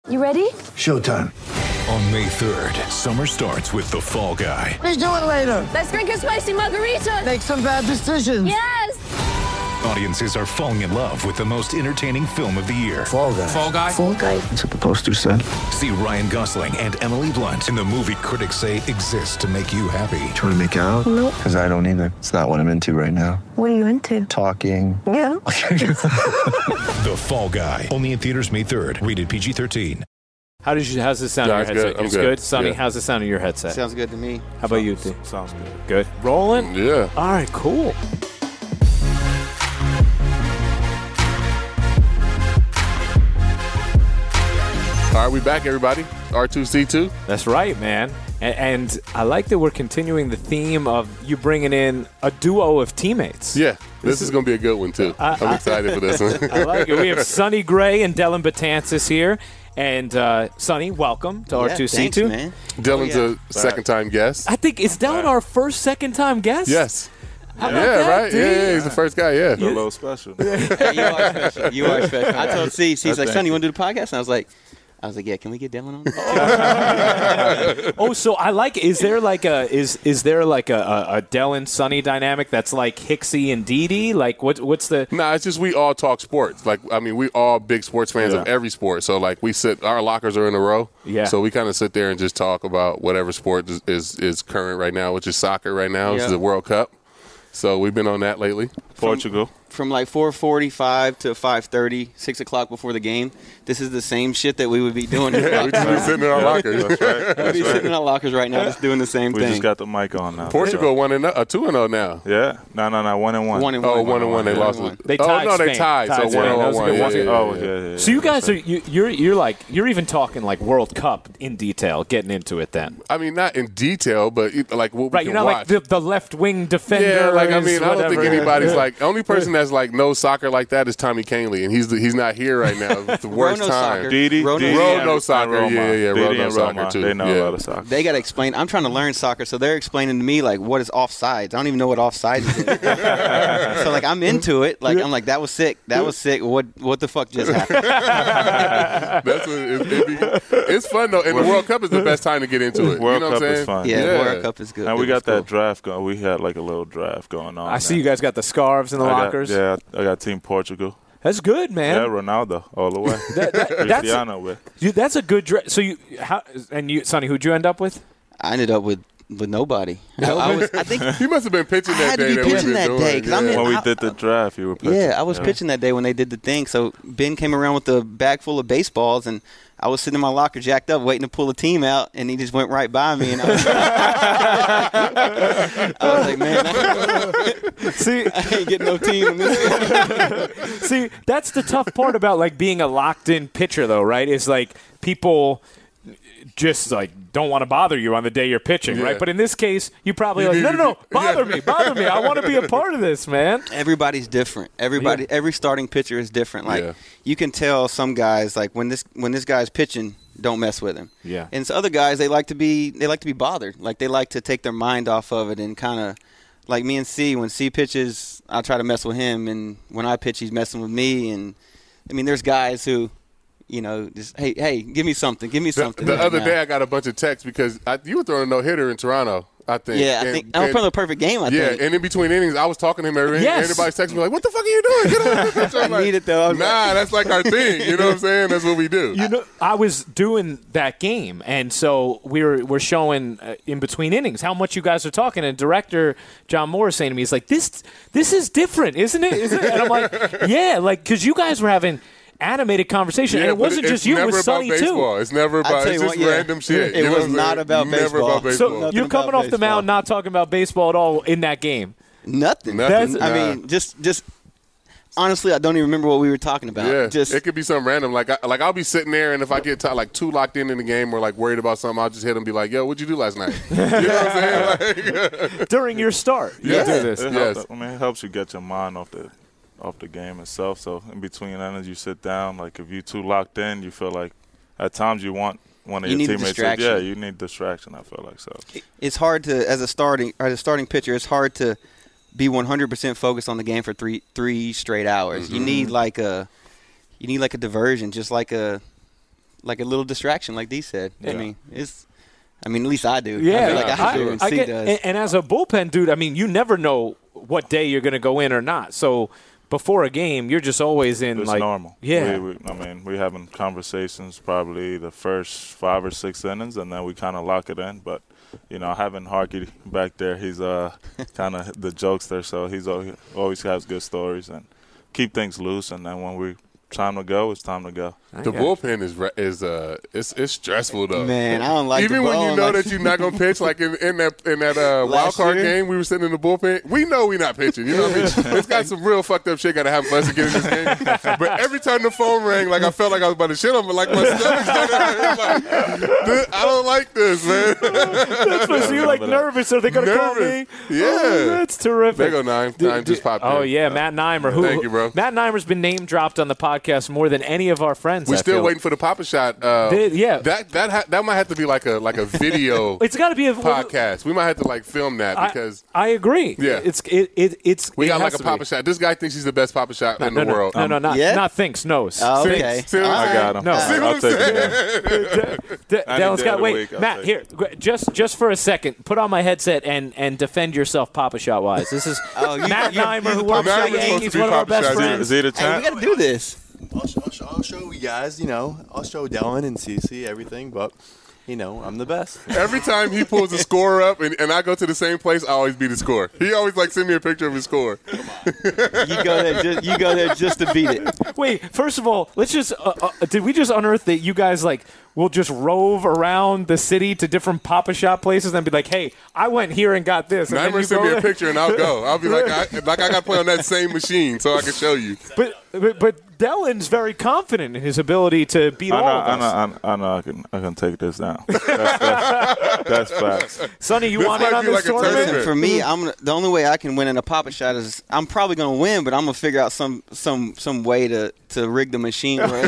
You ready? Showtime. On May 3rd, summer starts with The Fall Guy. Let's do it later. Let's drink a spicy margarita. Make some bad decisions. Yes! Audiences are falling in love with the most entertaining film of the year. Fall Guy. Fall Guy? Fall guy. That's what the poster said. See Ryan Gosling and Emily Blunt in the movie critics say exists to make you happy. Trying to make it out? Nope. Because I don't either. It's not what I'm into right now. What are you into? Talking. Yeah. The Fall Guy. Only in theaters May 3rd. Rated PG-13. How's this sound in your headset? Good. It's good. Sonny, Yeah. how's the sound in your headset? Sounds good to me. How about you, T? Sounds good. Good. Rolling? Yeah. All right, cool. All right, we back, everybody. R2C2. That's right, man. And I like that we're continuing the theme of you bringing in a duo of teammates. Yeah, this is going to be a good one, too. I'm excited for this one. I like it. We have Sonny Gray and Dylan Betances here. And Sonny, welcome to R2C2. Thanks, man. Dylan's a second-time guest. I think, is Dylan our first second-time guest? Yes. How about Yeah, that, right? dude? Yeah, he's the first guy, yeah. A little special. You are special. You are special. I told C's like, Sonny, you want to do the podcast? And I was like, yeah, can we get Dylan on? Oh, so I like. Is there like a Dylan Sonny dynamic that's like Hicksy and Didi? Like what's the? Nah, it's just we all talk sports. Like, I mean, we all big sports fans of every sport. So, like, our lockers are in a row. Yeah. So we kind of sit there and just talk about whatever sport is current right now, which is soccer right now. It's the World Cup. So we've been on that lately. Portugal. From like 4:45 to 5:30, 6 o'clock before the game. This is the same shit that we would be doing. We just be sitting in our lockers. That's right. We'd be sitting in our lockers right now, just doing the same We thing. just got the mic on now. Portugal 2-0 now. Yeah. No. 1-1. 1-1. Oh, 1-1. They lost. They Oh tied no, they Spain. tied. So Spain. That was a 1-1. good one. Oh, yeah. So you guys are you're even talking like World Cup in detail, getting into it then. I mean, not in detail, but like what we Right, can you're not watch. like the left wing defender. Yeah, like I mean, I don't think whatever. anybody's like only person that's like knows soccer like that is Tommy Canley, and he's not here right now. It's the worst Rono time. soccer. Didi. Rono soccer. Yeah, Rono soccer too. They know a lot of soccer. They got to explain. I'm trying to learn soccer, so they're explaining to me like what is offsides. I don't even know what offsides is. So like I'm into it. Like I'm like that was sick. That was sick. What the fuck just happened? That's what it's fun though, and the World Cup is the best time to get into it. World you know Cup what I'm is saying? fun. Yeah, World Cup is good. And we It was got that cool. draft going. We had like a little draft going on. I see you guys got the scarves in the lockers. I got Team Portugal. That's good, man. Yeah, Ronaldo all the way. Cristiano with. That's a good dress. So Sonny, who'd you end up with? I ended up with nobody. I think He must have been pitching I that had to day be that we've pitching been that doing. day, 'cause I'm in- When we did the draft, you were pitching. Yeah, I was pitching that day when they did the thing. So Ben came around with a bag full of baseballs, and I was sitting in my locker jacked up waiting to pull a team out, and he just went right by me. And I was like, man, See, I ain't getting no team in this. See, that's the tough part about like being a locked-in pitcher, though, right? Is like people just like don't want to bother you on the day you're pitching, right? But in this case, you probably like, no, bother me. I want to be a part of this, man. Everybody's different. Every starting pitcher is different. Like you can tell some guys like when this guy's pitching, don't mess with him. Yeah. And so other guys they like to be bothered. Like they like to take their mind off of it and kind of like me and C. When C pitches, I try to mess with him, and when I pitch, he's messing with me. And I mean, there's guys who, you know, just hey, give me something. The other day, I got a bunch of texts because you were throwing a no-hitter in Toronto, I think. Yeah, I think I was playing a perfect game. I think. Yeah, and in between innings, I was talking to him every Yes. everybody's texting me like, "What the fuck are you doing? Get on the pitch." I'm I need it though. I was Nah, that's like our thing. You know what I'm saying? That's what we do. You know, I was doing that game, and so we're showing in between innings how much you guys are talking. And director John Moore is saying to me, he's like, "This is different, isn't it? Isn't it?" And I'm like, "Yeah, like because you guys were having." Animated conversation, and it wasn't just you, it was Sonny baseball. too. It's never about tell it's you just what, yeah. random shit. It You know was what I'm not saying? about Never baseball. about baseball. So Nothing you're coming about off the mound, not talking about baseball at all in that game. Nothing. Nothing. I Nah. mean, just honestly, I don't even remember what we were talking about. Yeah, Just it could be something random. Like I'll be sitting there, and if I get like too locked in the game or like worried about something, I'll just hit him and be like, "Yo, what'd you do last night?" You know what I'm saying? Like, During your start, you Yeah. do this. It helps you get your mind off the game itself. So in between innings, you sit down. Like if you're too locked in, you feel like at times you want one of You your need teammates. distraction. Yeah, you need distraction. I feel like so. it's hard to as a starting pitcher. It's hard to be 100% focused on the game for three straight hours. Mm-hmm. You need like a diversion, just like a like a little distraction, like D said. I mean, at least I do. Yeah, I feel like I do, and C does. And as a bullpen dude, I mean, you never know what day you're going to go in or not. So before a game, you're just always in It's like normal. Yeah, We're having conversations probably the first 5 or 6 innings, and then we kind of lock it in. But having Harky back there, he's kind of the jokester, so he's always has good stories and keep things loose. And then when we time to go, it's time to go. The bullpen is stressful though. Man, I don't like even the when you ball, know like- that you're not gonna pitch. Like in that wild card year? game, we were sitting in the bullpen. We know we're not pitching. You know what I mean? It's got some real fucked up shit got to happen for us to get in this game. But every time the phone rang, like I felt like I was about to shit on, but like my stomach's like, I don't like this, man. that's what, so you're like nervous. Are they going to call me? Nervous. Yeah. Oh, that's terrific. There go Nime. Nime just popped in. Oh yeah, Matt Nimer. Thank you, bro. Matt Nimer's been name dropped on the podcast more than any of our friends. We're I still feel. waiting for the Papa Shot. Yeah. That might have to be like a video It's got to be a podcast. We might have to like film that because I agree. Yeah. We got like a Papa Shot. This guy thinks he's the best Papa Shot in the world. No, not thinks, knows. Oh, okay. See what I'm I saying? got him. No. See what I'll I'm take saying? it. Dylan's day got of the wait, week, I'll Matt. take Here, just for a second, put on my headset and defend yourself, Papa Shot wise. This is Matt Nimer, who works Nimer's for the supposed Yankees, to be one of our Papa best Shot. friends. Is he the Hey, we champ? got to do this. I'll show you guys, I'll show Dylan and Cece everything, but, I'm the best. Every time he pulls the score up and I go to the same place, I always beat the score. He always send me a picture of his score. You go there just to beat it. Wait, first of all, let's just did we just unearth that you guys will just rove around the city to different Papa Shop places and be like, hey, I went here and got this. And then Nimer you send go me a there? picture and I'll go. I'll be like I got to play on that same machine so I can show you. But Dylan's very confident in his ability to beat all of us. I know I can take this down. That's facts. Sonny, you This want in might on be this like a tournament? tournament. For me, the only way I can win in a Papa Shot is I'm probably going to win, but I'm going to figure out some way to rig the machine. Where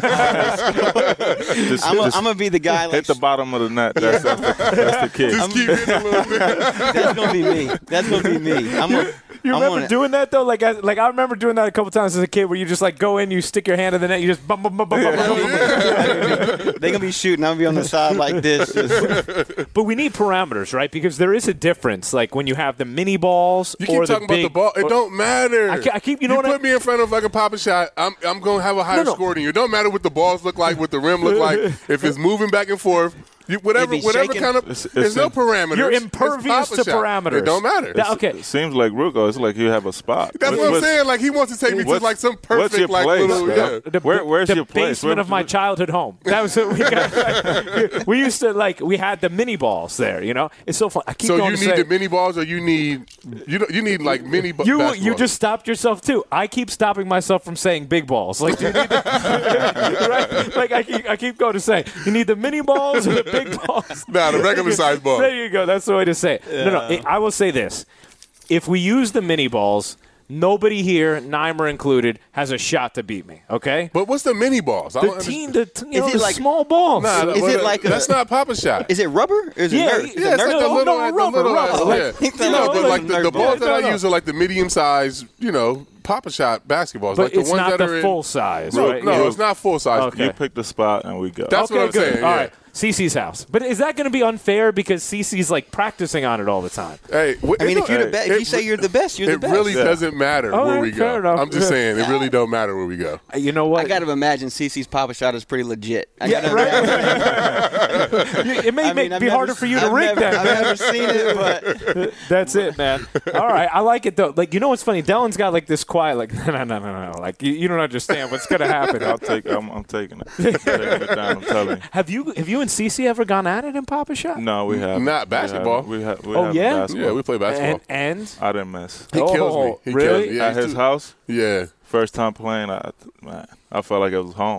I'm going to be the guy. Hit the bottom of the net. That's the key. Just keep hitting a little bit. That's going to be me. That's going to be me. You remember doing that though? Like I remember doing that a couple times as a kid, where you just go in, you stick your hand in the net, you just bum bum bum bum bum. They're going to be shooting. I'm going to be on the side like this. But we need parameters, right? Because there is a difference, like when you have the mini balls You or keep talking the big. about the ball. It don't matter. I keep. You know what? put me in front of like a Papa Shot, I'm going to have a higher score than you. It don't matter what the balls look like, what the rim look like. If it's moving back and forth, whatever shaking. kind of. There's no parameters. You're It's impervious Papa to Shot. parameters. It don't matter. Okay. It seems like Rugo. It's like you have a spot. That's what I'm saying. Like he wants to take me to like some perfect like place, little. bro? Yeah. Where's the your place? basement of my childhood home. That was what we got. We used to we had the mini balls there. It's so fun. I keep So going you to need say, the mini balls, or you need like mini. You basketballs? just stopped yourself too. I keep stopping myself from saying big balls. Like, do you need right? Like I keep going to say, you need the mini balls or the big balls. Nah, the regular size ball. There you go. That's the way to say it. No. I will say this: if we use the mini balls, nobody here, Nimer included, has a shot to beat me. Okay. But what's the mini balls? I don't it small balls. Nah, Is it like that's not Papa Shot. Is it rubber? Or is it Yeah, Nerf? Yeah, it's like the little, rubber. yeah. But like the balls that I No. use are like the medium size, Papa Shot basketballs. But like the it's ones not that the are full size. No, right? no, it's not full size. Okay. You pick the spot and we go. That's what I'm good. saying. All Yeah. right. Cece's house. But is that going to be unfair because Cece's practicing on it all the time? Hey, If you're the best, if you say you're the best, you're the it best. really doesn't matter All where right, we fair go. enough. I'm just saying, it really don't matter where we go. You know what? I got to imagine CeCe's Papa Shot is pretty legit. It may be harder for you to rig that. I've never seen it, but That's it, man. All right, I like it though. What's funny? Dylan's got this quiet, no. Like you don't understand what's gonna happen. I'm taking it. I'm taking it down. I'm telling you. Have you and Cece ever gone at it in Papa Shot? No, we have Not basketball. We have Oh, yeah? basketball. Yeah, we play basketball. And I didn't miss. He kills me. He really? kills me. Yeah, At his house, Yeah. first time playing, I felt like it was home.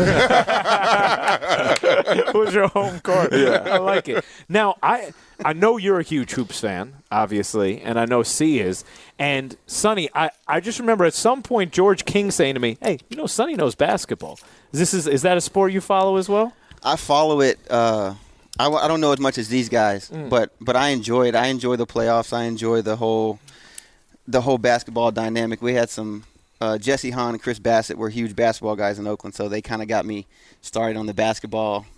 it was your home court. Yeah. I like it. Now I know you're a huge hoops fan, obviously, and I know C is. And Sonny, I just remember at some point George King saying to me, "Hey, Sonny knows basketball. Is that a sport you follow as well?" I follow it. I don't know as much as these guys, but I enjoy it. I enjoy the playoffs. I enjoy the whole basketball dynamic. We had some Jesse Hahn and Chris Bassett were huge basketball guys in Oakland, so they kind of got me started on the basketball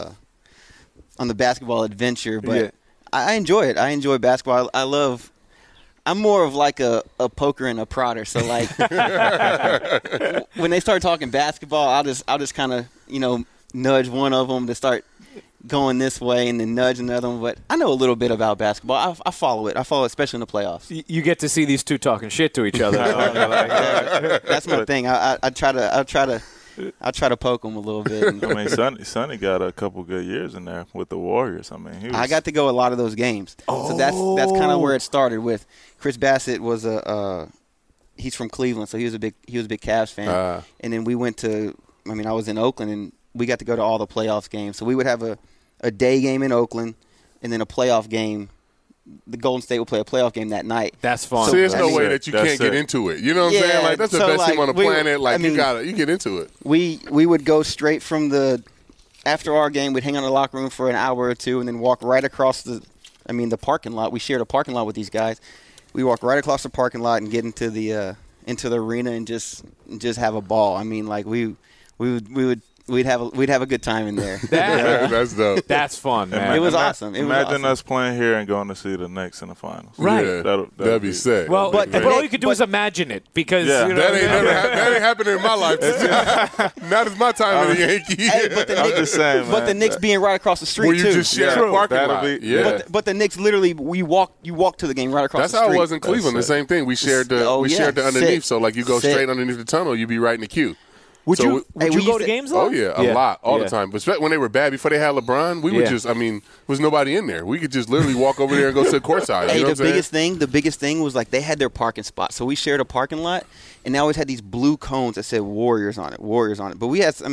adventure. But I enjoy it. I enjoy basketball. I'm more of like a poker and a prodder. So like when they start talking basketball, I'll just kind of nudge one of them to start going this way and then nudge another one. But I know a little bit about basketball. I follow it. I follow it, especially in the playoffs. You get to see these two talking shit to each other. That's my thing. I try to poke them a little bit. I mean, Sonny got a couple good years in there with the Warriors. I mean, I got to go a lot of those games. So that's kind of where it started with. Chris Bassett was he's from Cleveland, so he was a big Cavs fan. And then we went to, I was in Oakland, and we got to go to all the playoffs games. So we would have a day game in Oakland and then a playoff game. The Golden State would play a playoff game that night. That's fun. So there's no way that you can't get into it. You know what I'm saying? Like, that's the best team on the planet. Like, you get into it. We would go straight from after our game, we'd hang out in the locker room for an hour or two and then walk right across the parking lot. We shared a parking lot with these guys. We walk right across the parking lot and get into the arena and just have a ball. I mean, like we'd have a good time in there. That's dope. That's fun, man. It was awesome. Imagine us playing here and going to see the Knicks in the finals. Right. Yeah, that'd be sick. Well, but all you could do is imagine it because that ain't happening in my life. Not as my time in the Yankees. Hey, but the I'm Knicks, just saying, man. But the Knicks being right across the street Where you too. just share a parking lot. But the Knicks literally you walk to the game right across That's the street. how it was in Cleveland. The same thing. We shared the underneath. Sick. So like you go straight underneath the tunnel, you be right in the queue. Would you go to games? Though? Oh yeah, a lot, all the time. But when they were bad, before they had LeBron, we would just. Was nobody in there. We could just literally walk over there and go sit courtside. Hey, you know the biggest thing was like they had their parking spot, so we shared a parking lot, and they always had these blue cones that said Warriors on it. But we had,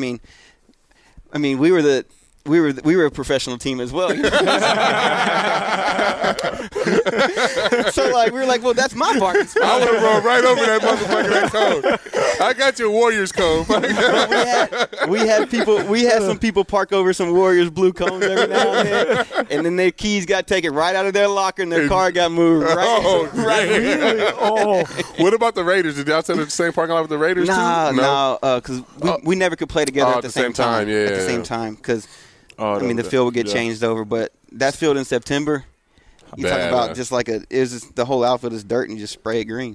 we were a professional team as well. So like we were like, well, that's my parking spot. I would have run right over that motherfucker cone. I got your Warriors cone. we had some people park over some Warriors blue cones every now and then, and then their keys got taken right out of their locker and their car got moved. What about the Raiders? Did y'all send the same parking lot with the Raiders too? No, because we never could play together at the same time. Yeah, at the same time because the field would get changed over, but that field in September. You talk about just like the whole outfit is dirt and you just spray it green.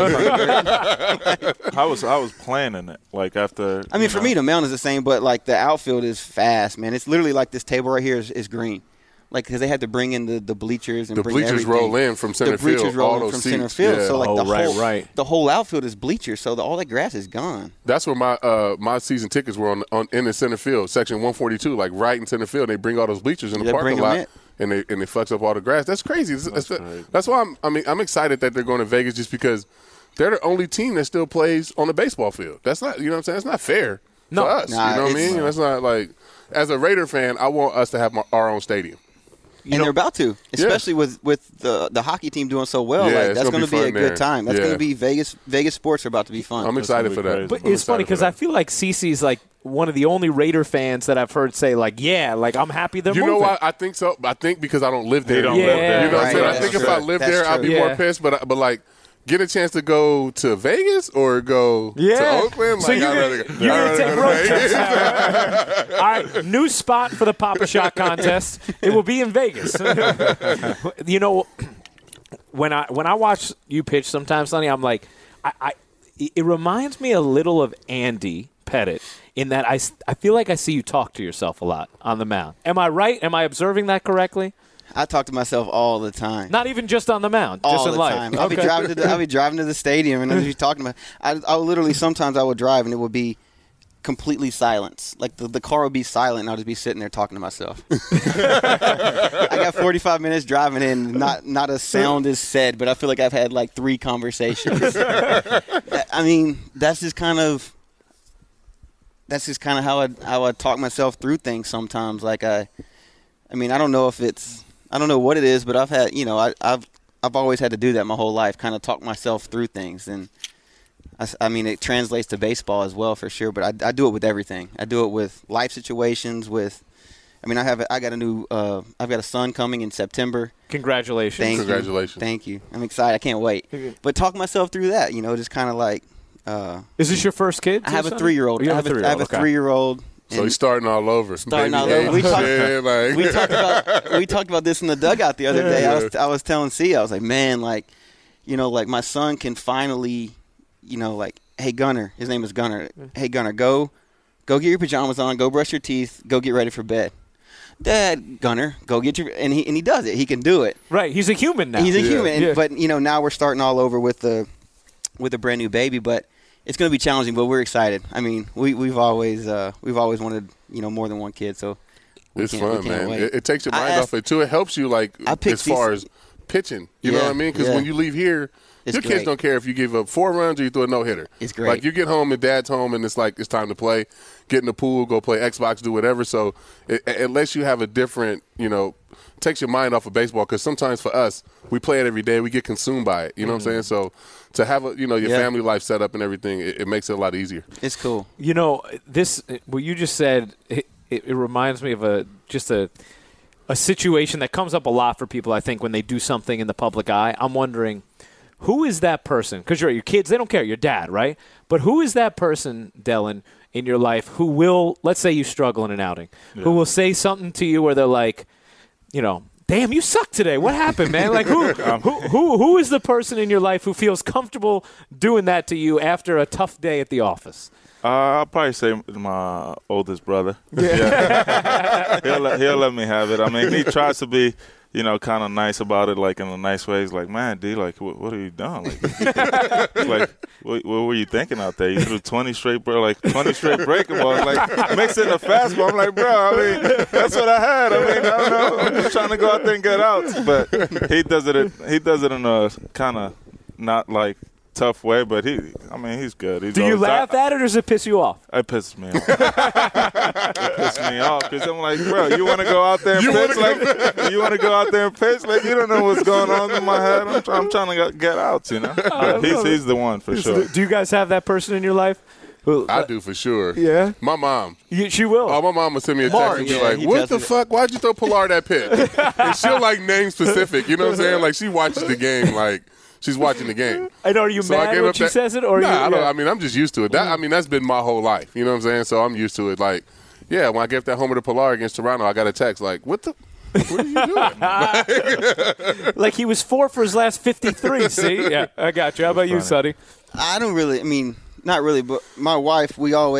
I was planning it like after. For me the mound is the same, but like the outfield is fast, man. It's literally like this table right here is green, like because they had to bring in the bleachers and bring everything. roll in from center field. The bleachers roll in from center field, so like the whole outfield is bleachers, so all that grass is gone. That's where my season tickets were in the center field, section 142, like right in center field. They bring all those bleachers in the parking lot. And they fucks up all the grass. That's crazy. That's why I'm excited that they're going to Vegas just because they're the only team that still plays on the baseball field. That's not, you know what I'm saying? That's not fair for us. You know what I mean? That's not like, as a Raider fan, I want us to have our own stadium. They're about to, especially with the hockey team doing so well. Like, that's going to be a good time. That's going to be Vegas sports are about to be fun. I'm excited for that. But it's funny because I feel like CeCe's like one of the only Raider fans that I've heard say like, I'm happy they're moving. You know why I think so? I think because I don't live there. You know what I'm saying? I think if I lived there, I'd be more pissed. But like, get a chance to go to Vegas or go to Oakland? So you're going to take road trips now, right? All right, new spot for the Pop-A-Shot contest. It will be in Vegas. You know, when I watch you pitch sometimes, Sonny, I'm like, it reminds me a little of Andy Pettitte in that I feel like I see you talk to yourself a lot on the mound. Am I right? Am I observing that correctly? I talk to myself all the time. Not even just on the mound, just in life. Time. I'll be driving to the stadium and I'll be talking about. I'll literally sometimes I would drive and it would be completely silence. Like the car would be silent and I'll just be sitting there talking to myself. I got 45 minutes driving in, not a sound is said, but I feel like I've had like 3 conversations. That's just kind of how I talk myself through things sometimes. Like I don't know if it's. I don't know what it is, but I've had, I've always had to do that my whole life, kind of talk myself through things, and it translates to baseball as well for sure. But I do it with everything. I do it with life situations. I've got a son coming in September. Congratulations! Thank you. I'm excited. I can't wait. But talk myself through that. Just kind of like Is this your first kid? I have a Sonny? 3-year-old. You I have a 3-year-old. So he's starting all over. Starting all Baby over. age shit, like- We talked about this in the dugout the other day. Yeah. I was telling C, I was like, man, like, like my son can finally, like, hey Gunner, his name is Gunner. Hey Gunner, go get your pajamas on, go brush your teeth, go get ready for bed. Dad, Gunner, go get your and he does it. He can do it. Right, he's a human now. He's a human, Yeah. but now we're starting all over with a brand new baby, but. It's going to be challenging, but we're excited. I mean, we've always wanted more than one kid, so it's we fun, can't man. wait. It takes your mind off it too. It helps you as far as pitching. You know what I mean? Because when you leave here, it's your kids great. don't care if you give up 4 runs or you throw a no hitter. It's great. Like you get home and Dad's home and it's like it's time to play. Get in the pool, go play Xbox, do whatever. So unless you have a different, takes your mind off of baseball. Because sometimes for us, we play it every day. We get consumed by it. You know what I'm saying? So to have your family life set up and everything, it makes it a lot easier. It's cool. This what you just said. It reminds me of a situation that comes up a lot for people. I think when they do something in the public eye, I'm wondering who is that person? Because your kids, they don't care. Your dad, right? But who is that person, Dellin, in your life who will, let's say you struggle in an outing, who will say something to you where they're like, damn, you suck today. What happened, man? Like who is the person in your life who feels comfortable doing that to you after a tough day at the office? I'll probably say my oldest brother. Yeah. he'll let me have it. I mean, he tries to be, kind of nice about it, like in a nice way. He's like, man, D, like, what are you doing? Like, what were you thinking out there? You threw 20 straight breaking balls, like mixing a fastball. I'm like, bro, I mean, that's what I had. I mean, I don't know. I'm just trying to go out there and get outs. But he does it in a kind of not like tough way, but he's good. Do you laugh at it or does it piss you off? It pisses me off. It pisses me off because I'm like, bro, you want to go out there and pitch? Like, you want to go out there and pitch? Like, you don't know what's going on in my head. I'm trying to get out, But he's the one for sure. Do you guys have that person in your life? I do for sure. Yeah? My mom. She will. Oh, my mom will send me a text and be like, what the fuck? Why'd you throw Pilar that pitch? And she'll like name specific. You know what I'm saying? Like she watches the game like she's watching the game. And are you mad when she says it? Or I don't. I mean, I'm just used to it. That's been my whole life. You know what I'm saying? So I'm used to it. Like, yeah, when I gave that homer to Pilar against Toronto, I got a text like, what are you doing? Like he was 4 for his last 53, see? Yeah, I got you. How about you, Sonny? I don't really, not really, but my wife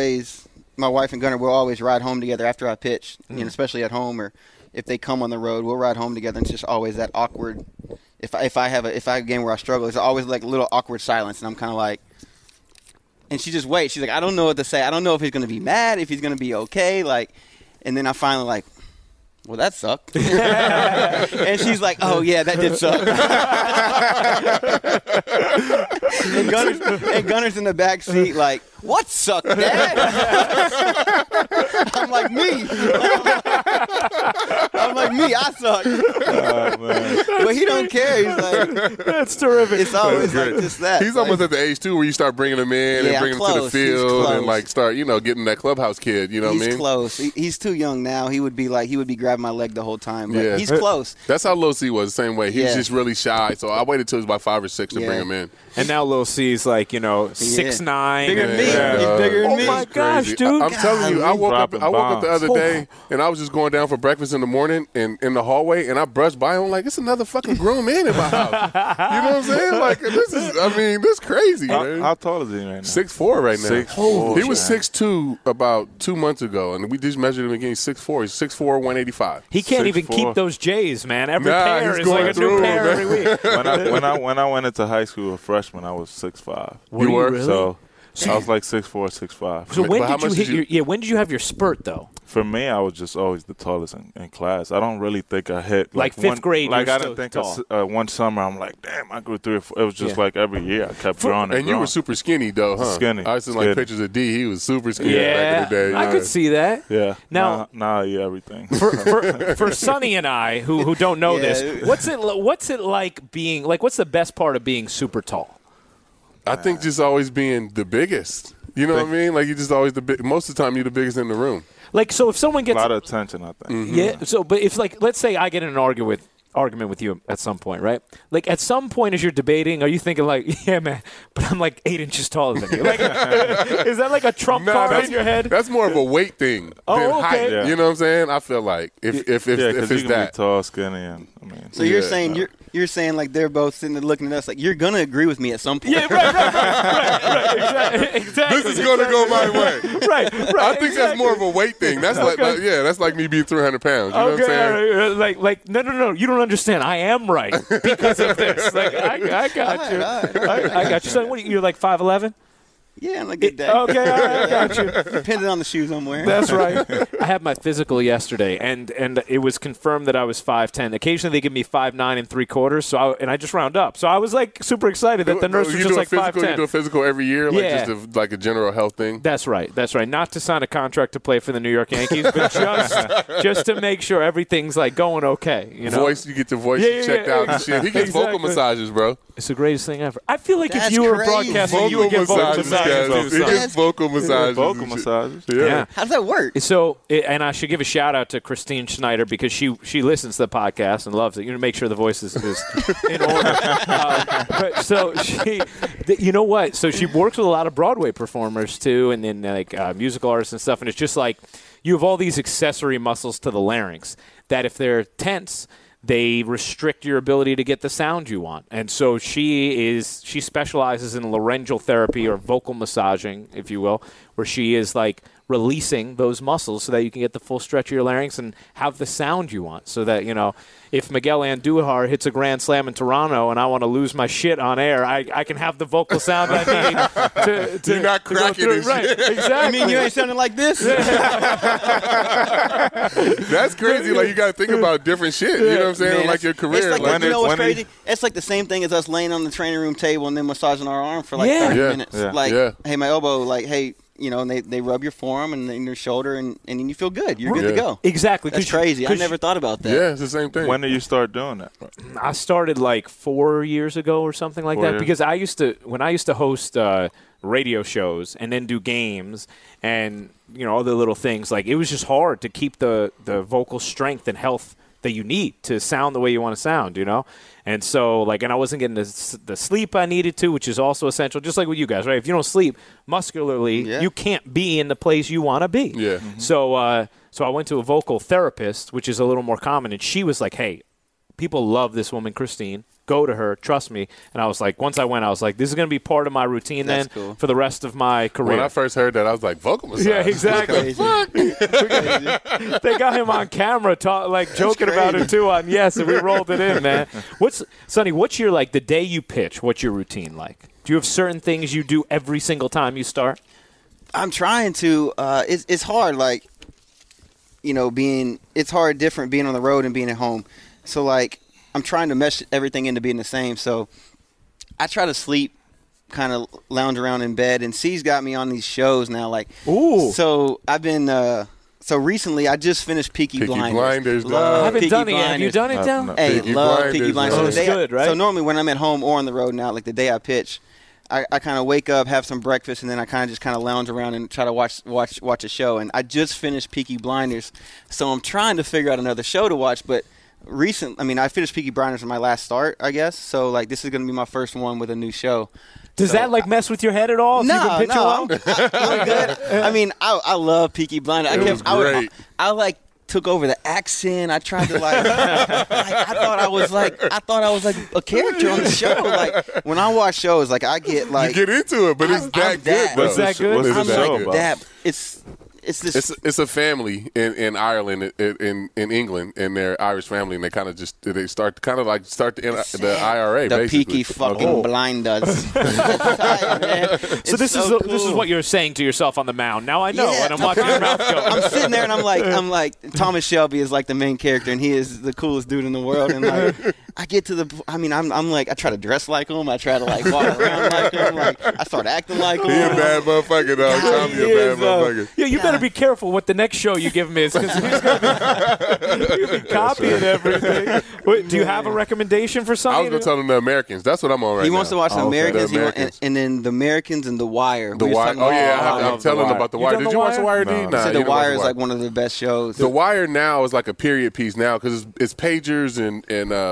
and Gunner will always ride home together after I pitch, especially at home or if they come on the road, we'll ride home together. And it's just always that awkward. If I have a game where I struggle, it's always like a little awkward silence, and I'm kind of like, and she just waits. She's like, I don't know what to say. I don't know if he's going to be mad, if he's going to be okay, like, and then I finally like, well, that sucked. And she's like, oh yeah, that did suck. and Gunner's in the back seat like, what sucked, Dad? I'm like, me. I suck. Oh, man. But he don't care. He's like, that's terrific. It's always like just that. He's almost at the age too where you start bringing him in and bringing him to the field and like start getting that clubhouse kid. You know what I mean? He's close. He's too young now. He would be grabbing my leg the whole time. But he's close. That's how Lil C was the same way. He's just really shy. So I waited till he was about 5 or 6 to bring him in. And now Lil C's like 6'9". Bigger than me. He's bigger than me. Oh my gosh, dude! I'm telling you, I woke up the other day and I was just going down for breakfast in the morning and in the hallway and I brushed by him like it's another fucking grown man in my house. You know what I'm saying? Like this is crazy, man. How tall is he right now? 6'4" right now. 6'4". He was 6'2" about 2 months ago, and we just measured him again. He's 6'4". He's 6'4", 185. He can't even keep those J's, man. Every pair is like a new pair every week. When I went into high school, a freshman, I was 6'5". You were? Really? So I was like 6'4", 6'5". So when did you have your spurt though? For me, I was just always the tallest in class. I don't really think I hit like fifth grade. Like I didn't think one summer I'm like, damn, I grew 3 or 4. It was just like every year I kept growing. And you were super skinny though, huh? Skinny. I seen like pictures of D. He was super skinny back in the day. I could see that. Yeah. Now I eat everything. For Sonny and I, who don't know this, what's it like being like? What's the best part of being super tall? I think just always being the biggest. You know what I mean? Like you're just always the big. Most of the time, you're the biggest in the room. Like so, if someone gets a lot of attention, I think. Yeah. So, but if like, let's say I get in an argument argument with you at some point, right? Like at some point as you're debating, are you thinking like, yeah, man, but I'm like 8 inches taller than you? Like, is that like a trump card in your head? That's more of a weight thing than height. Yeah. You know what I'm saying? I feel like if you it's can that. be tall, skinny, and I mean. So you're saying you're saying like they're both sitting there looking at us like you're gonna agree with me at some point. Yeah, right. Exactly. This is gonna go my way. Right. I think that's more of a weight thing. That's that's like me being 300 pounds. You know what I'm saying? All right. Like, no. You don't understand. I am right because of this. Like, I got you. I got you. So, what? You're like 5'11"? Yeah, on a good day. Okay, all right, I got you. Depending on the shoes I'm wearing. That's right. I had my physical yesterday, and it was confirmed that I was 5'10". Occasionally, they give me 5'9" and 3/4, so I just round up. So I was like super excited that the nurse was just like 5'10". You do a physical every year, like Yeah. just like a general health thing. That's right. Not to sign a contract to play for the New York Yankees, but just to make sure everything's like going okay. You know, You get your voice checked out and shit. He gets vocal massages, bro. It's the greatest thing ever. I feel like That's if you were a crazy. broadcaster, you would get vocal massages. Guys. He too. gets vocal massages. Vocal and shit. massages. Yeah. How does that work? So, and I should give a shout out to Christine Schneider because she listens to the podcast and loves it. You know, make sure the voice is in order. So you know what? So she works with a lot of Broadway performers too, and then like musical artists and stuff. And it's just like you have all these accessory muscles to the larynx that if they're tense, they restrict your ability to get the sound you want. And so she specializes in laryngeal therapy or vocal massaging, if you will, where she is like releasing those muscles so that you can get the full stretch of your larynx and have the sound you want. So that, you know, if Miguel Andujar hits a grand slam in Toronto and I want to lose my shit on air, I can have the vocal sound I need to You're not to go cracking through. and Right, shit. exactly. I mean, you ain't sounding like this. That's crazy. Like you got to think about different shit. You know what I'm saying? Man, Like your career. It's like, you know what's when he- crazy? It's like the same thing as us laying on the training room table and then massaging our arm for like Yeah. 30 Yeah. minutes. Yeah. Like, Yeah. hey, my elbow, like, hey, you know, and they rub your forearm and then your shoulder and then you feel good. You're good to Yeah. go. Exactly. That's 'cause- crazy. I 'cause never thought about that. Yeah, it's the same thing. When did you start doing that? I started like 4 years ago or something like 4 that years. because when I used to host radio shows and then do games and you know other little things, like it was just hard to keep the vocal strength and health that you need to sound the way you want to sound, you know? And so, like, and I wasn't getting the sleep I needed to, which is also essential, just like with you guys, right? If you don't sleep muscularly, you can't be in the place you want to be. Yeah. So I went to a vocal therapist, which is a little more common, and she was like, hey, people love this woman, Christine. Go to her. Trust me. And I was like, once I went, I was like, this is going to be part of my routine That's then cool. for the rest of my career. When I first heard that, I was like, vocal massage. Yeah, exactly. They got him on camera, joking about it too. On Yes, and we rolled it in, man. Sonny? What's your like the day you pitch? What's your routine like? Do you have certain things you do every single time you start? I'm trying to. It's hard, like, you know, it's hard, different being on the road and being at home. So, like, I'm trying to mesh everything into being the same. So I try to sleep, kind of lounge around in bed. And C's got me on these shows now. Like, Ooh. So I've been. So recently, I just finished Peaky Blinders. dog. Love I haven't Peaky done it yet. Have you Blinders. done it, Down? No. Hey, Peaky love Blinders, Peaky Blinders. man. So It's the day good, right? So normally when I'm at home or on the road now, like the day I pitch, I kind of wake up, have some breakfast, and then I kind of lounge around and try to watch a show. And I just finished Peaky Blinders, so I'm trying to figure out another show to watch. But I finished Peaky Blinders in my last start, I guess. So like this is going to be my first one with a new show. Does that like mess with your head at all? If you can pitch I'm along? good. I mean, I love Peaky Blinders. It was great. I like took over the accent. I tried to I thought I was like a character on the show. Like when I watch shows, like I get like You get into it, but it's I'm that that. good, though. Was that good? What's It's the I'm that show good. about? that. It's this. It's a family in Ireland, in England, and they're Irish family, and they kind of they start the IRA, the basically. Peaky fucking Blinders. So this is what you're saying to yourself on the mound. Now I know, Yeah. and I'm watching your mouth go. I'm sitting there and I'm like Thomas Shelby is like the main character and he is the coolest dude in the world and like I get to the, I mean, I'm like, I try to dress like him. I try to like walk around like him. Like I start acting like him. He a bad motherfucker, though. Tommy a bad motherfucker. Yeah, you better be careful what the next show you give him is, because he's going to be copying everything. Wait, do you have a recommendation for something? I was going to tell him The Americans. That's what I'm on right now. He wants to watch The Americans, The Americans. and then The Americans and The Wire. The Wire. Oh, yeah, I'm telling him about The Wire. Did you watch The Wire, D? He said The Wire is like one of the best shows. The Wire now is like a period piece now because it's pagers and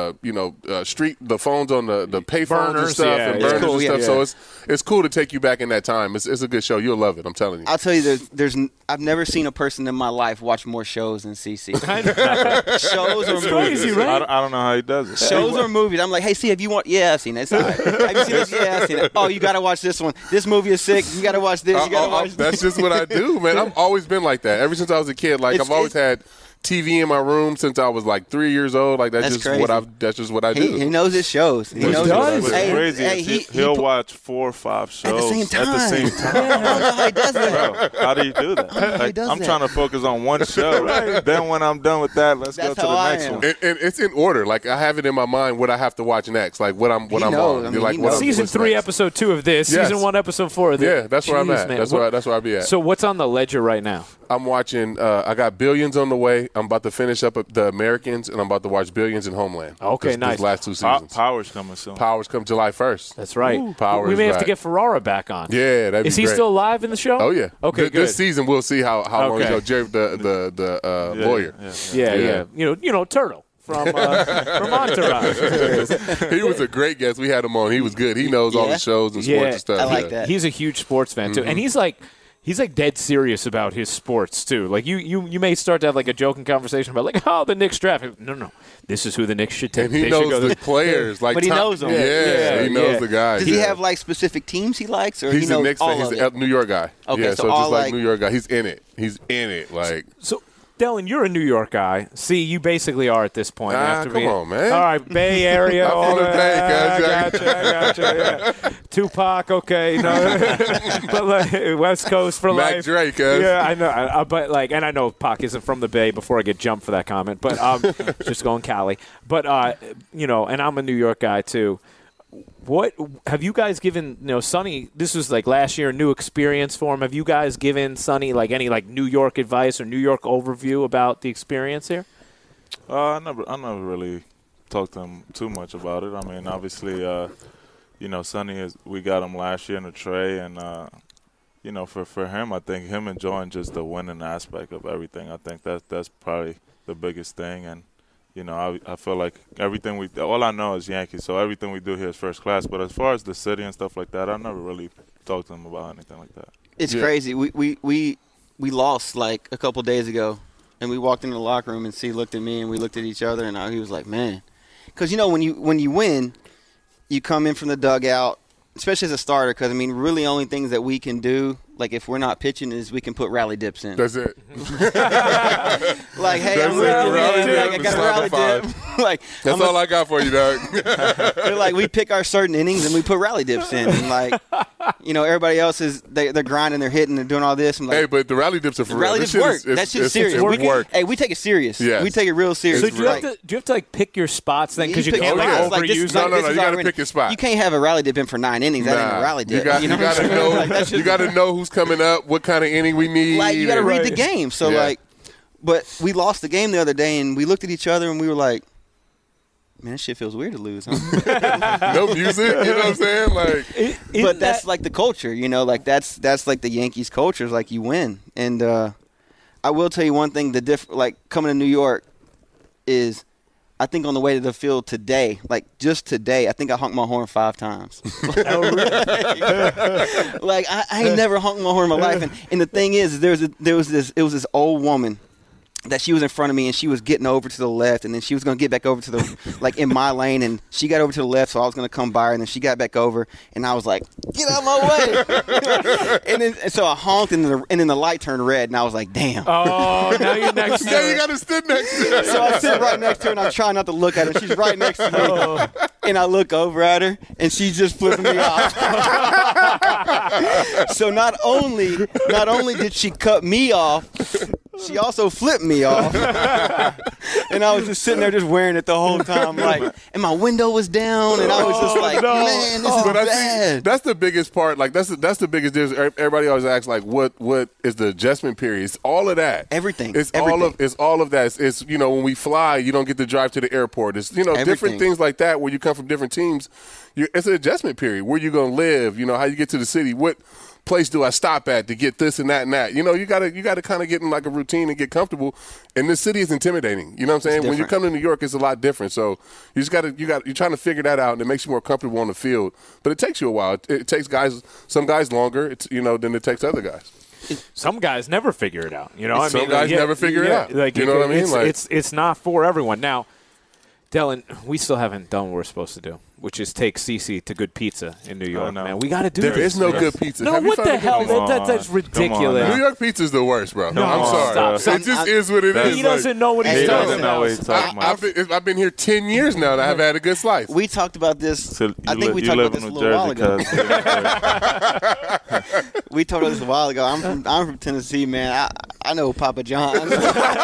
street, the phones on the payphones and stuff and burners and stuff. So it's cool to take you back in that time. It's a good show. You'll love it. I'm telling you. I'll tell you, I've never seen a person in my life watch more shows than CC. Shows or movies. Crazy, right? I don't know how he does it. Shows or movies. I'm like, hey, see, have you watched? Yeah, I've seen it. It's all right. Have you seen this? Yeah, I've seen it. Oh, you got to watch this one. This movie is sick. You got to watch this. You got to watch this. That's just what I do, man. I've always been like that. Ever since I was a kid, like I've always had TV in my room since I was like 3 years old. Like that's just crazy. That's just what I do. He knows his shows. He knows does. What's crazy is he'll watch 4 or 5 shows at the same time. I don't know how he does that. Bro, how do you do that? Like, I'm trying to focus on one show. Then when I'm done with that, let's go to the next one. And it's in order. Like I have it in my mind what I have to watch next. Like what I'm on. I mean, like Season 3, episode 2 of this. Yes. Season 1, episode 4 of this. Yeah, that's where I'm at. Man. That's where I be at. So what's on the ledger right now? I'm watching. I got Billions on the way. I'm about to finish up The Americans, and I'm about to watch Billions and Homeland. Okay, nice. These last 2 seasons. Power's coming soon. Powers come July 1st. That's right. Powers we may have to back. get Ferrara back on. Yeah, that'd be Is he great. still alive in the show? Oh yeah. Okay, good. This season we'll see how long Okay. he goes. Jerry, the lawyer. Yeah. You know, Turtle from Entourage. He was a great guest. We had him on. He was good. He knows all the shows and sports and stuff. I like that. He's a huge sports fan too, and he's like dead serious about his sports too. Like you may start to have like a joking conversation about like, oh, the Knicks draft. No, this is who the Knicks should take. And he knows the players, like but he knows them. Yeah, he knows the guys. Does he have like specific teams he likes, or he's he knows a Knicks all fan. of He's it? a New York guy. Okay, yeah, so just all like New York guy. He's in it. Like so. Dylan, you're a New York guy. See, you basically are at this point. Come on, man. All right, Bay Area. I'm all from the Bay, that. guys. I gotcha. Yeah. Tupac, okay. No. But like, West Coast for Mac life. Drake, guys. Yeah, I know. But like, and I know Pac isn't from the Bay before I get jumped for that comment. But just going Cali. But and I'm a New York guy too. What have you guys given? Sonny. This was like last year, a new experience for him. Have you guys given Sonny like any like New York advice or New York overview about the experience here? I never really talked to him too much about it. I mean, obviously, Sonny we got him last year in the Trey, and for him, I think him enjoying just the winning aspect of everything. I think that's probably the biggest thing, and. I feel like everything all I know is Yankees, so everything we do here is first class. But as far as the city and stuff like that, I never really talked to him about anything like that. It's crazy. We lost like a couple days ago, and we walked into the locker room and C looked at me and we looked at each other, and he was like, man, because when you win, you come in from the dugout, especially as a starter. Because really only things that we can do. Like, if we're not pitching, is we can put rally dips in. That's it. Like, hey, That's I'm with you, rally man. dip, I got a rally dip. Like, that's all I got for you, dog. They're like, we pick our certain innings and we put rally dips in. And like, everybody else they're grinding, they're hitting, they're doing all this. I'm like, hey, but the rally dips are for real. Rally dips work. That shit's serious. We take it serious. Yes. We take it real serious. So do you have to like pick your spots then, because you can't overuse No, you got to pick your spot. You can't have a rally dip in for 9 innings. That ain't a rally dip. You got to know who's coming up, what kind of inning we need. Like, you got to read the game. So but we lost the game the other day, and we looked at each other and we were like, man, this shit feels weird to lose, huh? No music, you know what I'm saying? Like, but that's like the culture, like that's like the Yankees culture is like you win. And I will tell you one thing: like coming to New York is, I think on the way to the field today, like just today, I think I honked my horn 5 times. Like I ain't never honked my horn in my life. And the thing is, it was this old woman that she was in front of me, and she was getting over to the left, and then she was going to get back over to the, like, in my lane, and she got over to the left, so I was going to come by her, and then she got back over, and I was like, get out of my way. and so I honked, and then the light turned red, and I was like, damn. Oh, now you're next to her. Yeah, you got to sit next to her. So I sit right next to her, and I'm trying not to look at her. She's right next to me, and I look over at her, and she's just flipping me off. So not only did she cut me off, she also flipped me off. And I was just sitting there just wearing it the whole time, like, and my window was down, and I was just like, man, this is But I bad. think that's the biggest part. Like that's the biggest difference. Everybody always asks like, what is the adjustment period? It's all of that. Everything. It's Everything. all of that. It's when we fly, you don't get to drive to the airport. It's different Everything. things like that where you come from different teams. It's an adjustment period. Where you gonna live? How you get to the city? What place do I stop at to get this and that and that? You gotta kind of get in like a routine and get comfortable. And this city is intimidating. You know what I'm saying? When you come to New York, it's a lot different. So you're trying to figure that out, and it makes you more comfortable on the field. But it takes you a while. It takes some guys longer. Than it takes other guys. Some guys never figure it out. Some guys never figure it out. Like, you know what I mean? It's not for everyone. Now, Dylan, we still haven't done what we're supposed to do, which is take Cece to good pizza in New York, man. We got to do There this. is no good pizza. No, Have you what found the a good hell? pizza? That's ridiculous. New York pizza is the worst, bro. No, I'm sorry. stop. It just is what it is. He doesn't know what he's He talking doesn't know what he's about. talking about. I've been here 10 years now, and I haven't had a good slice. We talked about this. So I think we talked about this a little while ago. We talked about this a while ago. I'm from Tennessee, man. I know Papa John's.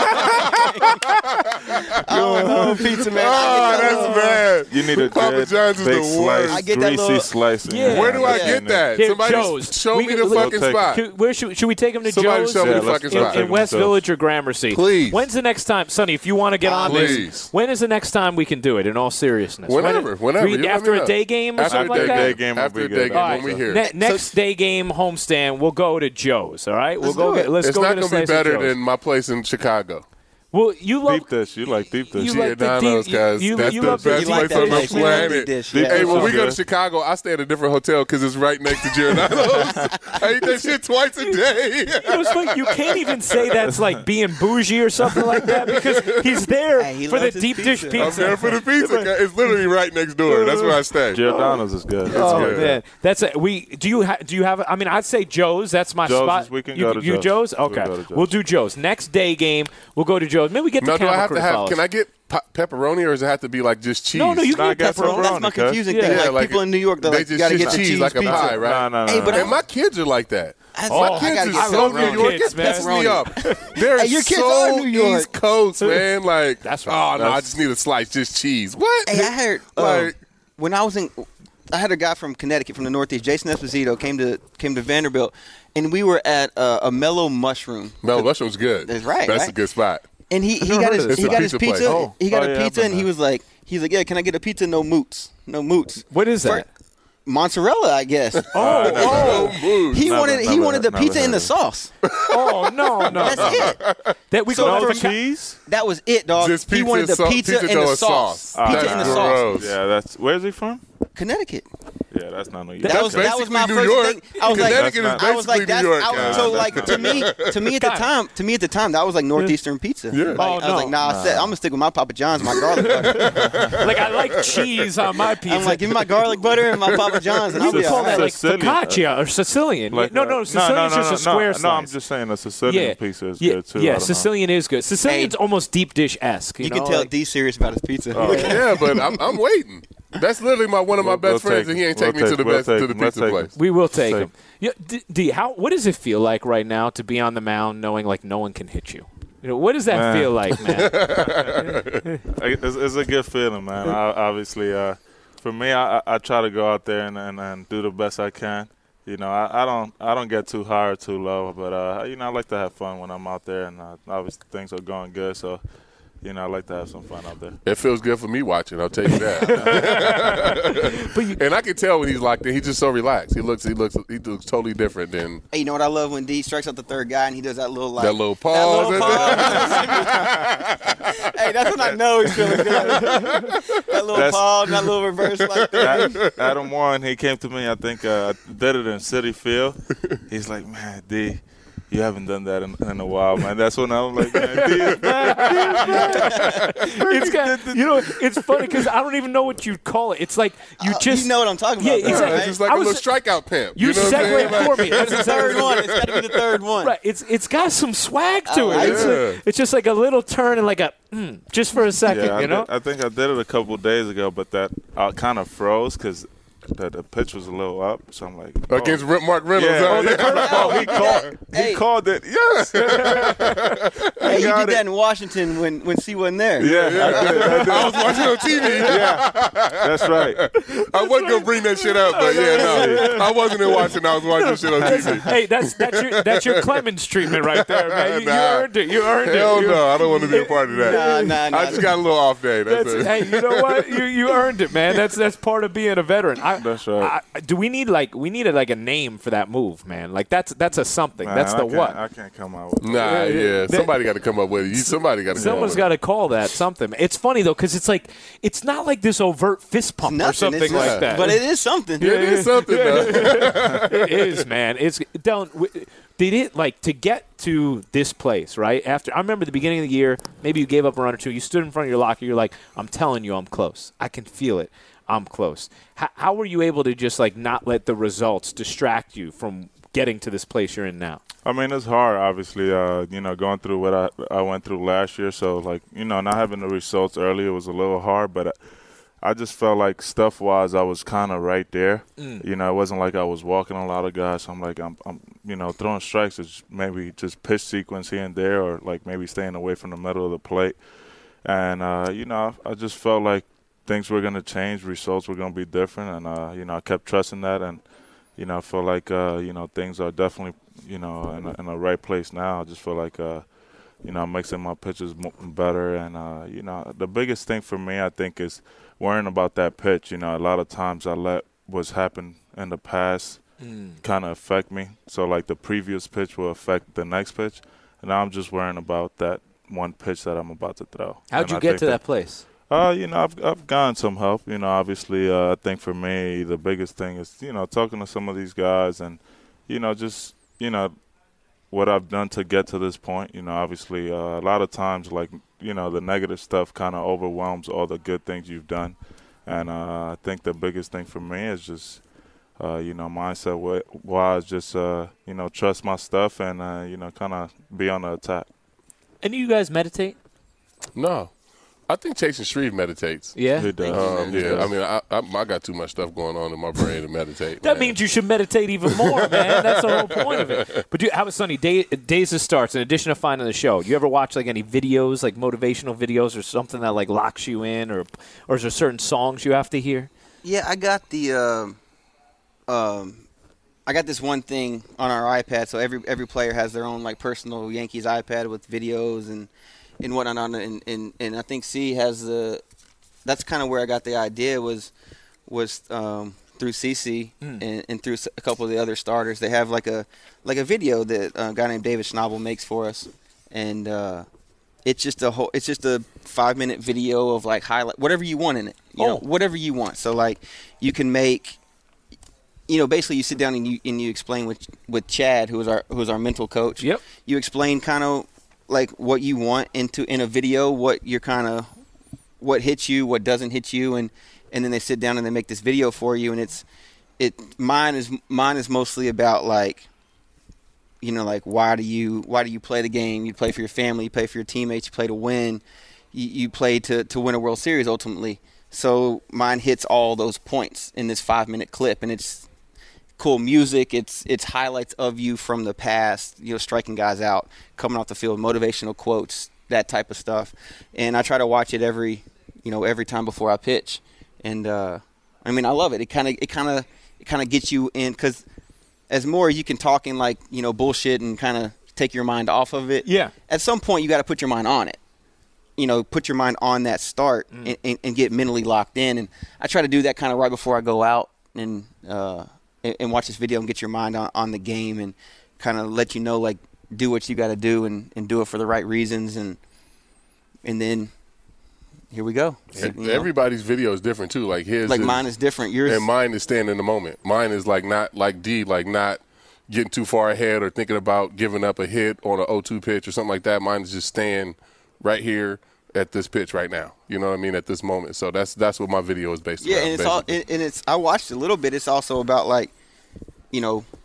I don't know pizza, man. That's bad. You need a Papa good John's is big the worst. slice, I get that greasy little- slice. in Yeah. there. Where do I Yeah. get that? Here, Somebody Joe's. show me the we'll fucking take spot. Should we take him to Somebody Joe's? show me the let's fucking take spot. him in West Joe's. Village or Gramercy. Please. When's the next time, Sonny? If you want to get on Please. this, when is the next time we can do it? In all seriousness, Whenever. You let after me a know. day game or After something a like day that. game will After be a day good. game, All when we right. here. Next day game homestand, we'll go to Joe's. All right, Let's do it. let's It's go not get a going to be slice of better Joe's. than my place in Chicago. Well, you love Deep dish. You like deep dish. You like the Giordano's, deep- guys. you- That's you the love the- best you like place that on the dish. You like planet. deep dish, Deep yeah. Hey, dish when is we go to good. Chicago, I stay at a different hotel because it's right next to Giordano's. I eat that shit twice a day. It was like, you can't even say that's like being bougie or something like that because he's there Hey, he for the loves his deep dish pizza. I'm pizza. there for the pizza. It's literally right next door. That's where I stay. Giordano's is good. Oh good. man, that's it. Do you have? I mean, I'd say Joe's. That's my Joe's spot. is- we can you, go to you Joe's. Okay, We'll go to Joe's. we'll do Joe's next day game. We'll go to Joe's. Maybe we get the Now, do I camera have crew to have? follow Can us. I get pepperoni, or does it have to be like just cheese? No, you Nah, can get get pepperoni. That's my Okay. confusing Yeah. thing. Yeah, Like, like people in New York, they're they like, you just got to get choose the cheese like a pizza. pie, right? No. Hey, but And my kids are like that. That's My like, I kids gotta are get so pepperoni. New York. Kids, It man. pisses me up. They're Hey, your kids so are New York. East Coast, man. Like, That's right. oh, no, I just need a slice, just cheese. What? Hey, I heard Like- when I was I had a guy from Connecticut, from the Northeast, Jason Esposito, came to Vanderbilt, and we were at a Mellow Mushroom. Mellow Mushroom's good. That's right, That's right? a good spot. And he never got heard of his this. he got It's his a pizza pizza. place. He got Oh, a yeah, pizza, I've and been he was like, yeah, can I get a pizza no moots? What is that? Mozzarella, I guess. No mood. He Never- wanted never- the never pizza heard in the of it. sauce. Oh no. That's it. That we So go No to cheese? That was it, dog. Just He pizza wanted the and pizza pizza in dough the and sauce. sauce. Pizza That's in the sauce. gross. Yeah, that's. Where's he from? Connecticut. Yeah, that's not New York. That was my basically first New York. thing. I was like, Connecticut is I was like, basically New York, guys. so like to me at the time, that was like Northeastern pizza. Yeah. Like, Oh, I was no. like, nah, I'm gonna stick with my Papa John's, my garlic butter. like I like cheese on my pizza. I'm like, give me my garlic butter and my Papa John's, and I'll you be can call all that right. like Sicilian. focaccia or Sicilian. No, Sicilian's just a square No, slice. I'm just saying a Sicilian pizza is good too. I Yeah, don't know. Sicilian is good. Sicilian's almost deep dish-esque. You know? can tell like- D's serious about his pizza. Yeah, but I'm waiting. That's literally one of my best friends, and he ain't take me to the pizza place. We will take Take him. Yeah, D, what does it feel like right now to be on the mound knowing like no one can hit you? You know, what does that Man. feel like, man? It's a good feeling, man. Obviously, for me, I try to go out there and do the best I can. You know, I don't get too high or too low, but I like to have fun when I'm out there, and obviously things are going good, so. I like to have some fun out there. It feels good for me watching. I'll tell you that. And I can tell when he's locked in. He's just so relaxed. He looks totally different than Hey, you know what I love when D strikes out the third guy and he does that little that little pause. Hey, that's when I know he's feeling good. That little pause, that little reverse like that. Adam Warren, he came to me, I think, did it in Citi Field. He's like, man, D, you haven't done that in a while, man. That's when I'm like, man, D is back. It's funny because I don't even know what you'd call it. It's like you just you know what I'm talking about. Yeah, though, exactly. right? It's just like I a was- little strikeout pimp. You know what I'm saying? segued for me. That's the third one. It's got to be the third one. Right, it's got some swag to Oh, it. It's, yeah. it's just like a little turn and like a just for a second, Yeah, you know. I think I did it a couple of days ago, but that kind of froze because that the pitch was a little up. So I'm like, Against Mark Reynolds. He called it. Yes. Hey, you did that in Washington when C wasn't there. Yeah, I did. I was watching on TV. Yeah, that's right. I wasn't gonna bring that shit up, but no, I wasn't in Washington. I was watching shit on TV. Hey, that's your Clemens treatment right there, man. You earned it. You earned it. Hell no, I don't want to be a part of that. Nah. I just got a little off day. That's it. Hey, you know what? You earned it, man. That's part of being a veteran. That's right. We needed a name for that move, man. Like that's a something. Man, that's the what. I can't come out with Nah, yeah. Somebody got to come up with it. Somebody got to come up Someone's with got to call that something. It's funny though, because it's not like this overt fist pump or something like that. But it is something. it. It is something, though. It is, man. It's did it like to get to this place right after? I remember the beginning of the year. Maybe you gave up a run or two. You stood in front of your locker. You're like, I'm telling you, I'm close. I can feel it. I'm close. How were you able to just like not let the results distract you from getting to this place you're in now? I mean, it's hard, obviously, going through what I went through last year. So, like, not having the results earlier was a little hard, but I just felt like stuff-wise I was kind of right there. It wasn't like I was walking a lot of guys. So I'm like, I'm throwing strikes is maybe just pitch sequence here and there or, like, maybe staying away from the middle of the plate. And, I just felt like things were going to change, results were going to be different. And, I kept trusting that. And, I feel like, things are definitely, in the right place now. I just feel like, I'm mixing my pitches better. And, the biggest thing for me, I think, is worrying about that pitch. A lot of times I let what's happened in the past kind of affect me. So, like, the previous pitch will affect the next pitch. And now I'm just worrying about that one pitch that I'm about to throw. How'd you get to that place? I've gotten some help. Obviously, I think for me the biggest thing is talking to some of these guys and just what I've done to get to this point. Obviously, a lot of times like the negative stuff kind of overwhelms all the good things you've done, and I think the biggest thing for me is just mindset wise, just trust my stuff and kind of be on the attack. And do you guys meditate? No. I think Chase and Shreve meditates. Yeah? He does. Yeah, I mean, I got too much stuff going on in my brain to meditate. That means you should meditate even more, man. That's the whole point of it. But how about Sonny, Days of Starts, in addition to finding the show, you ever watch like any videos, like motivational videos or something that like locks you in or is there certain songs you have to hear? Yeah, I got the I got this one thing on our iPad, so every player has their own like personal Yankees iPad with videos and whatnot on it, and I think C has that's kind of where I got the idea was through CC and through a couple of the other starters. They have like a video that a guy named David Schnabel makes for us, and it's just a 5-minute video of like highlight whatever you want in it, whatever you want. So like you can make. Basically, you sit down and you explain with Chad, who is our mental coach. Yep. You explain kind of like what you want in a video, what hits you, what doesn't hit you, and then they sit down and they make this video for you. And mine is mostly about like, like why do you play the game? You play for your family, you play for your teammates, you play to win, you play to win a World Series ultimately. So mine hits all those points in this 5-minute clip, and it's cool music. It's highlights of you from the past, striking guys out, coming off the field, motivational quotes, that type of stuff. And I try to watch it every time before I pitch. And I love it. It kind of gets you in, because as more you can talk in like bullshit and kind of take your mind off of it. Yeah. At some point you got to put your mind on it. Put your mind on that start and get mentally locked in. And I try to do that kind of right before I go out and watch this video and get your mind on the game and kind of let like do what you got to do and do it for the right reasons and then here we go. Everybody's video is different too. Like his, mine is different. Yours and mine is staying in the moment. Mine is like not like D, like not getting too far ahead or thinking about giving up a hit on an 0-2 pitch or something like that. Mine is just staying right here at this pitch right now. You know what I mean? At this moment. So that's what my video is based on. Yeah, and it's I watched a little bit. It's also about like,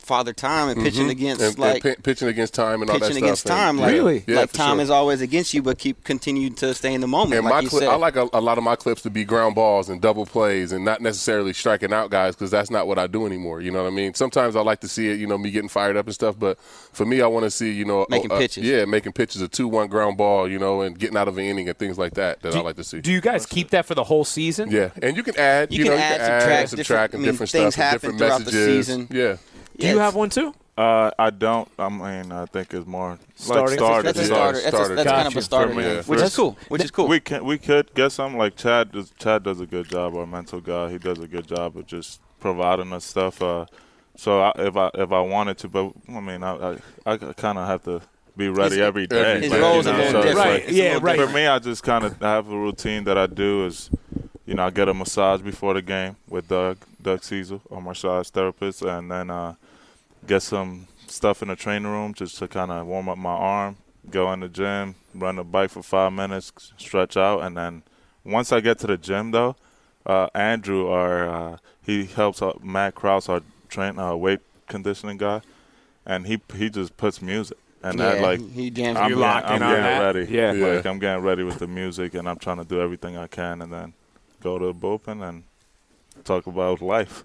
Father Time and pitching against pitching against time and all that stuff. Pitching against time, like, Really? Yeah, like for time sure. is always against you, but continue to stay in the moment. And like you said. I like a lot of my clips to be ground balls and double plays and not necessarily striking out guys because that's not what I do anymore. You know what I mean? Sometimes I like to see it, me getting fired up and stuff. But for me, I want to see, making pitches. Yeah, making pitches, a 2-1 ground ball, and getting out of an inning and things like that I like to see. Do you guys keep that for the whole season? Yeah, and you can add, You can add, subtract, and different things stuff, and happen different throughout messages. the season. Yeah. Do you have one too? I don't. I mean, I think it's more Starting. starter. That's a Yeah, starter. starter. That's kind of Gotcha. a starter, For me, which for is cool. Which is cool. We could get some like Chad. Chad does a good job. Our mental guy, he does a good job of just providing us stuff. So if I wanted to, but I mean, I kind of have to be ready every day. His like, role's a little so it's different. Right, It's a yeah, little right. For me, I just kind of have a routine that I do is, I get a massage before the game with Doug Cecil, our massage therapist, and then get some stuff in the training room just to kind of warm up my arm, go in the gym, run the bike for 5 minutes, stretch out, and then once I get to the gym, though, Andrew, he helps out Matt Krause, our weight conditioning guy, and he just puts music. And that, like, he jams I'm you getting ready. Yeah. Like, I'm getting ready with the music, and I'm trying to do everything I can, and then go to the bullpen and talk about life.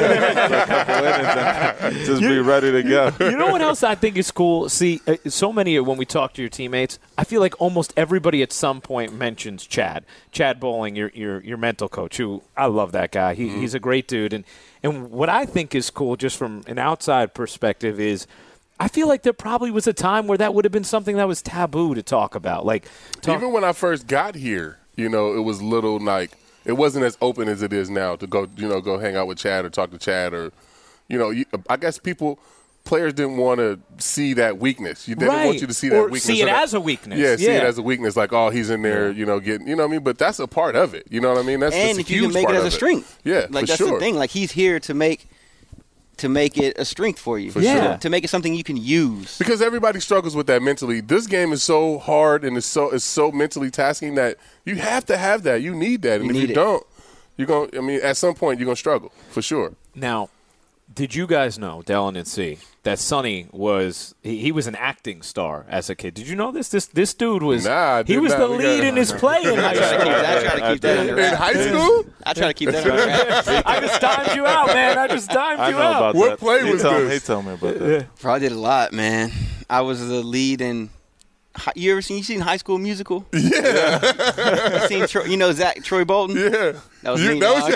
Just be ready to go. You know what else I think is cool? See, so many when we talk to your teammates, I feel like almost everybody at some point mentions Chad Bowling, your mental coach, who I love that guy. He's a great dude. And what I think is cool just from an outside perspective is I feel like there probably was a time where that would have been something that was taboo to talk about. Even when I first got here, it was little like it wasn't as open as it is now to go hang out with Chad or talk to Chad or, I guess players didn't want to see that weakness. They didn't want you to see that weakness. See it as a weakness. Yeah, see it as a weakness. Like, oh, he's in there, getting, you know what I mean? But that's a part of it. You know what I mean? That's and a if huge you can make part it as of a strength. Yeah, like for that's sure. the thing. Like he's here to make it a strength for you. sure. To make it something you can use. Because everybody struggles with that mentally. This game is so hard and it's so mentally tasking that you have to have that. You need that. And if you don't, you're going to, at some point you're going to struggle for sure. Now, did you guys know, Dellin and C, that Sonny was he was an acting star as a kid? Did you know this? This dude was he was the lead in his play in high school. I try to keep that under wraps. In high school? I try to keep that under wraps. I just dimed you out, man. I just dimed I you know out. about What that. play was this? He told me about that. Bro, I did a lot, man. I was the lead in. You seen High School Musical? Yeah. You seen Troy Bolton? Yeah. That was me, dog.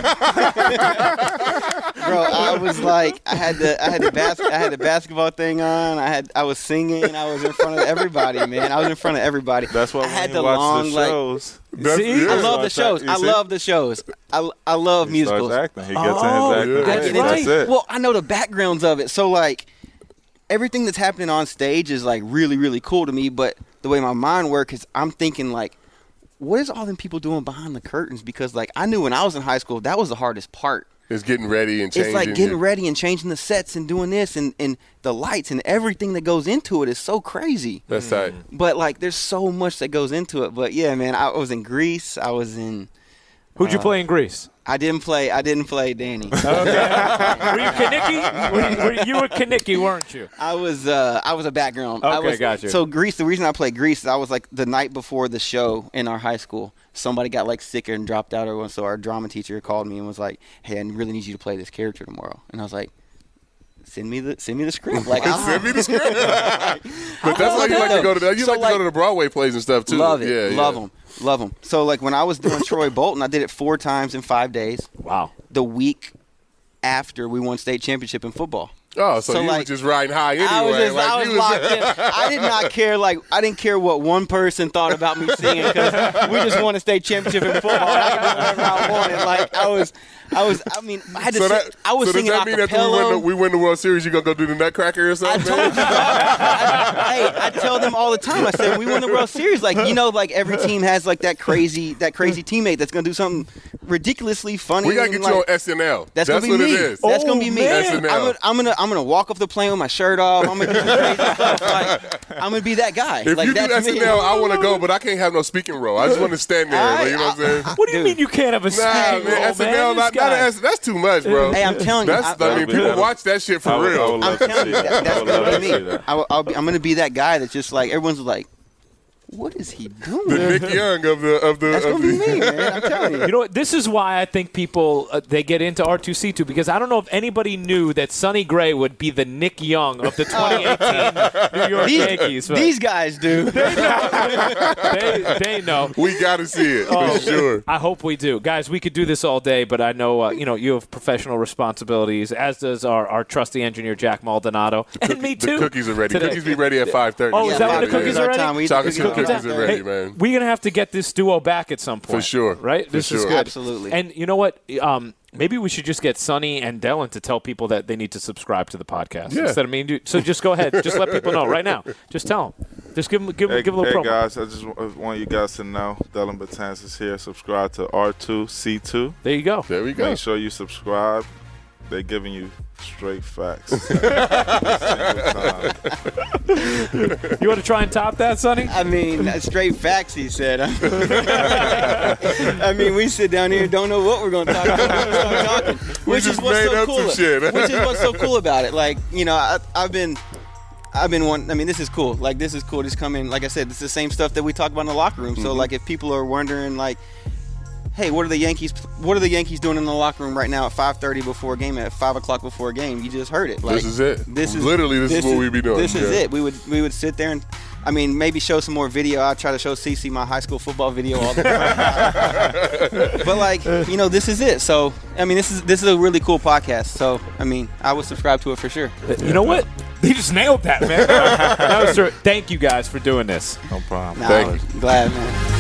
Bro, I was like, I had the basketball thing on. I was singing. I was in front of everybody, man. I was in front of everybody. That's why I had when the you watch long, the like, shows, See? I love the Starts shows. act- I you see? love the shows. I love he musicals. starts acting. He gets Oh, in his acting. that's phase. right. That's it. Well, I know the backgrounds of it. So, like, everything that's happening on stage is, like, really, really cool to me. But the way my mind works is I'm thinking, like, what is all them people doing behind the curtains? Because, like, I knew when I was in high school, that was the hardest part. It's getting ready and changing. It's like getting ready and changing the sets and doing this and the lights and everything that goes into it is so crazy. That's tight. But, like, there's so much that goes into it. But, yeah, man, I was in Greece. I was in Who'd you play in Greece? I didn't play Danny. Were you Kaniki? You were Kaniki, weren't you? I was a background. Okay, gotcha. So Greece, the reason I played Greece is I was like the night before the show in our high school. Somebody got like sick and dropped out or so our drama teacher called me and was like, "Hey, I really need you to play this character tomorrow." And I was like, Send me the script. Like, send me the script. But that's why you like to go to go to the Broadway plays and stuff too. Love it. Yeah, Love them. So like when I was doing Troy Bolton, I did it 4 times in 5 days. Wow. The week after we won state championship in football. Oh, so you like, were just riding high anyway. I was locked in. I did not care. Like, I didn't care what one person thought about me singing because we just won a state championship in football. And I could do whatever I wanted. Like, I was. I had to. I was singing does that mean after we win the World Series, you gonna go do the Nutcracker or something? I told you. I tell them all the time. I said we won the World Series. Like, you know, like every team has like that crazy teammate that's gonna do something ridiculously funny. We gotta get you on SNL. That's gonna be what me. it is. That's gonna be me. SNL. I'm gonna walk off the plane with my shirt off. I'm gonna do some crazy stuff. Like, I'm gonna be that guy. If like, you do that's SNL, me. I want to go, but I can't have no speaking role. I just want to stand there. Like, you know what I'm saying? What do you mean you can't have a speaking role, man, SNL, guys. That's too much, bro. Hey, I'm telling you. I mean, people watch that shit for real. I'm telling you, that's going to be me. I'm going to be that guy that's just like, everyone's like, what is he doing? The Nick Young of the. That's going to be me, man. I'm telling you. You know what? This is why I think people they get into R2C2 because I don't know if anybody knew that Sonny Gray would be the Nick Young of the 2018 New York Yankees. These guys do. They know. We got to see it for sure. I hope we do, guys. We could do this all day, but I know you have professional responsibilities, as does our trusty engineer Jack Maldonado, and me too. The cookies are ready. Today. Cookies be ready at 5:30. Oh, is that when the cookies are ready? Chocolate chip cookies are ready, Hey, man. we're going to have to get this duo back at some point. For sure. Right? This is sure. good. Absolutely. And you know what? Maybe we should just get Sonny and Dylan to tell people that they need to subscribe to the podcast. Yeah. Instead of me. So just go ahead. Just let people know right now. Just tell them. Just give them a little promo. Hey, guys, I just want you guys to know Dylan Batanz is here. Subscribe to R2C2. There you go. There we go. Make sure you subscribe. They're giving you straight facts. You want to try and top that, Sonny? I mean, that's straight facts, he said. I mean, we sit down here and don't know what we're going to talk about. We start talking. We just made up some shit. Which is what's so cool about it. Like, I've been one. I mean, this is cool. Like, this is cool. Just come in. Like I said, this is the same stuff that we talk about in the locker room. So, like, if people are wondering, like, hey, what are the Yankees doing in the locker room right now at 5:30 before a game, at 5 o'clock before a game? You just heard it. Like, this is it. This is what we be doing. This is it. We would sit there and, I mean, maybe show some more video. I try to show CC my high school football video all the time. But like, this is it. So, I mean, this is a really cool podcast. So, I mean, I would subscribe to it for sure. You know what? He just nailed that, man. Thank you guys for doing this. No problem. Thank you. Glad, man.